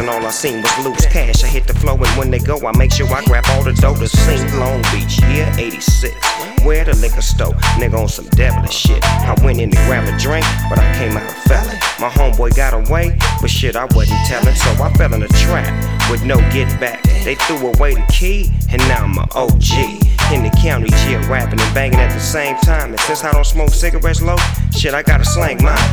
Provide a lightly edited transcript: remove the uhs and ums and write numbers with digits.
and all I seen was loose cash. I hit the flow, and when they go, I make sure I grab all the dough to sing. Long Beach, year 86. Where the liquor store, nigga on some devilish shit. I went in to grab a drink, but I came out a felon. My homeboy got away, but shit I wasn't telling, so I fell in a trap with no get back. They threw away the key, and now I'm a OG. In the county jail, rapping and banging at the same time. And since I don't smoke cigarettes low, shit I gotta slang mine.